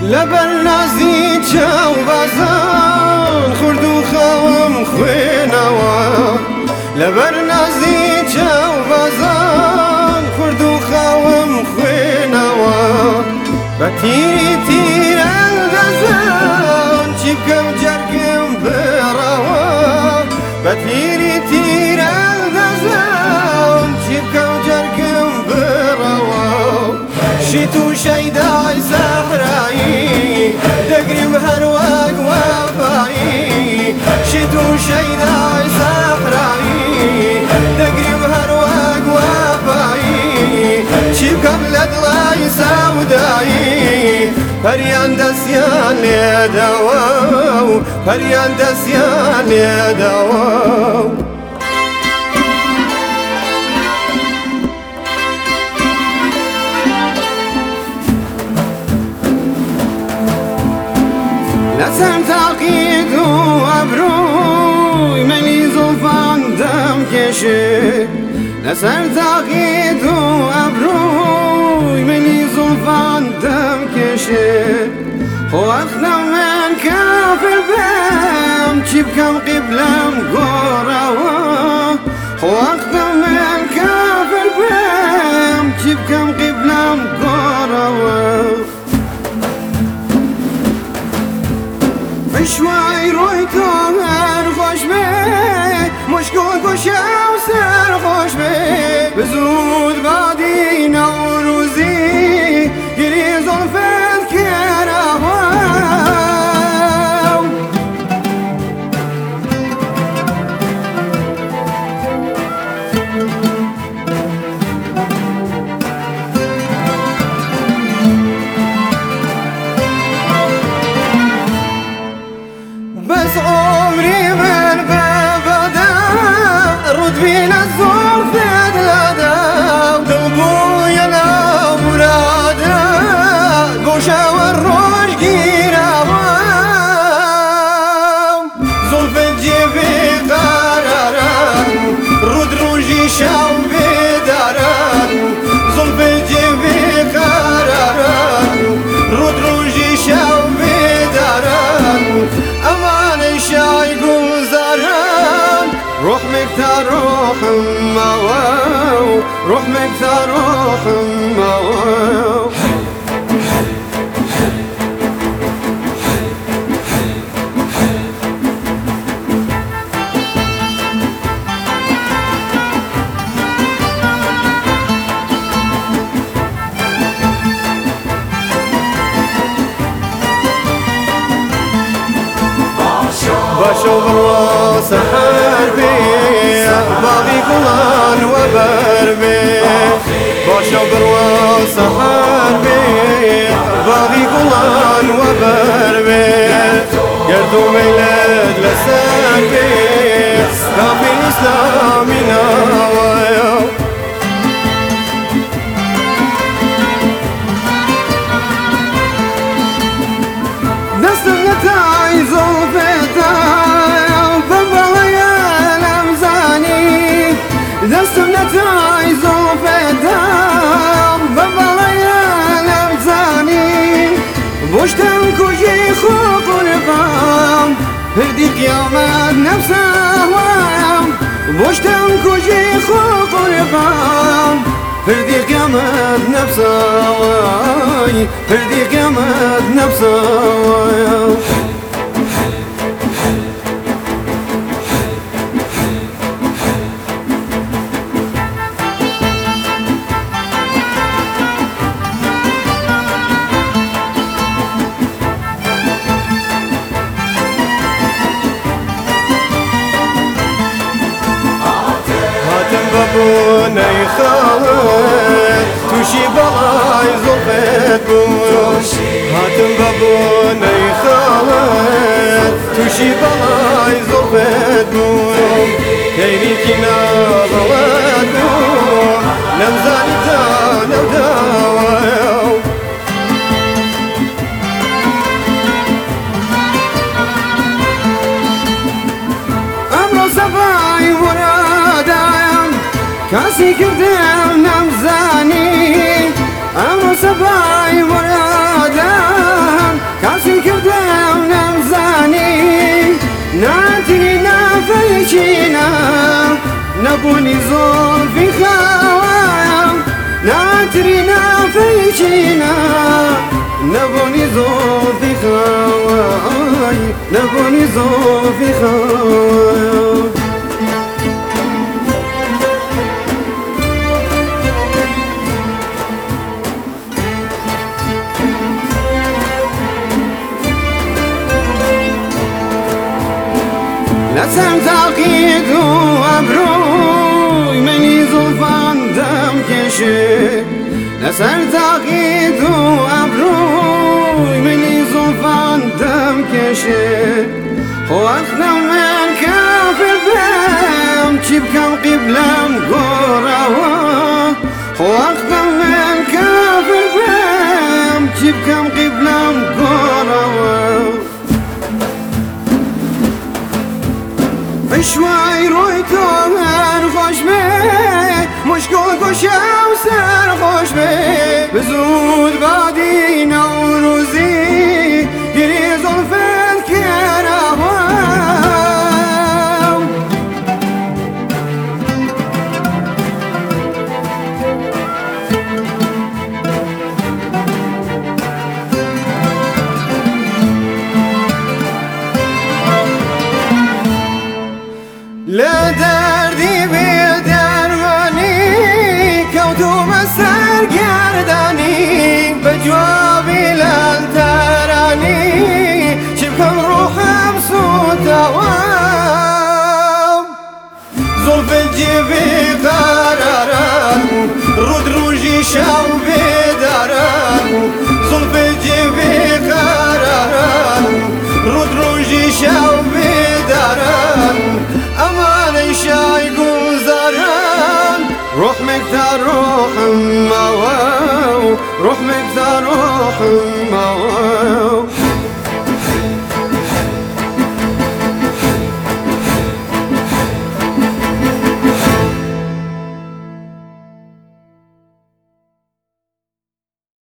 لبرنازی چاو بازان خورد و خواهم خوێنەوە لبرنازی چاو بازان خورد و خواهم خوێنەوە بە تیری تیرە دەزان چی بکەم جەرگم بڕەوە بە تیری تیرە دەزان چی بکەم جەرگم بڕەوە شیت و شەیدای سەحرایی دەگریم هەر وەک وەفایی شیت و شەیدای سەحرایی دەگریم هەر وەک وەفایی چی بکەم لە دڵای سەودایی پەریان دەستیان لێدەوە و پەریان دەستیان لێدەوە لەسەر تاقیت و ئەبرووی مەلی زوڵفان دەمکێشێ لەسەر تاقیت و ئەبرووی مەلی زوڵفان دەمکێشێ خۆ وەختە من کافر بێم چی بکەم قیبلەم گۆڕەوە خۆ وەختە من کافر بێم چی بکەم قیبلەم گۆڕەوە بشوای ڕۆی تۆ هەر خۆش بێ مشک و گوشە و سەر خۆش بێ بزود بادی نەوروزی گیری زوڵفت کێرەوە بس عمري من بابدا رد بينا الزلفت لدا دلبويا لا برادا قوشا والروش قيراوا زلفت جيبي قرارا رد روجي شاو بدارا زلفت جيبي قرارا رد روجي شاو بدارا شاي گوزارم روح مكتار روح مواو روح مكتار روح مواو باشو بڕوا سەحەر بێ باغی گوڵان وەبەر بێ باشو بڕوا سەحەر بێ باغی گوڵان وەبەر بێ گەرد و مەیلەت لەسەر بێ کافی ئیسلامی ناوایە دەستم لە تای زوڵفێتە دستم نتای زوفتا ببالیا لمزانی بوشتم کجی خو قربام هردی قیامت نفسم بوشتم کجی خو قربام هردی قیامت نفسم هردی قیامت نفسم بۆنەی خاڵت تووشی بەڵای زوڵفت بوو هاتم بە بۆنەی خاڵت تووشی بەڵای زوڵفت بوو کەیریکی نابەڵەت بوو نەمزانی تا نەوداوایە ئەمڕۆ سەفای مرادایان کاسی کردم نەمزانی ئەمڕۆ سەفای مرادایان نبوني زلفي خوايا ناترينا فيجينا نبوني زلفي خوايا نبوني زلفي خوايا لسان تاقید و ابروی منی زلفان دم کشه لسان تاقید و ابروی منی زلفان دم کشه وقتم من کافر بم چی بکم قبلم گوراوا وقتم من کافر بم چی بکم قبلم گوراوا شوي رويتو من خوش بي مشكل كشم سر خوش بي بزود بعدي نوروزي يري زلفت كراوام لا دردي بدرماني كوتوم سرگرداني بجوابي للتراني شبكم روحم سوتوام زلف الجبي قراران رود روجي شاو بداران زلف الجبي قراران رود روجي شاو بداران أمان شاي گذارم روح مقدار روح مواو روح مقدار روح مواو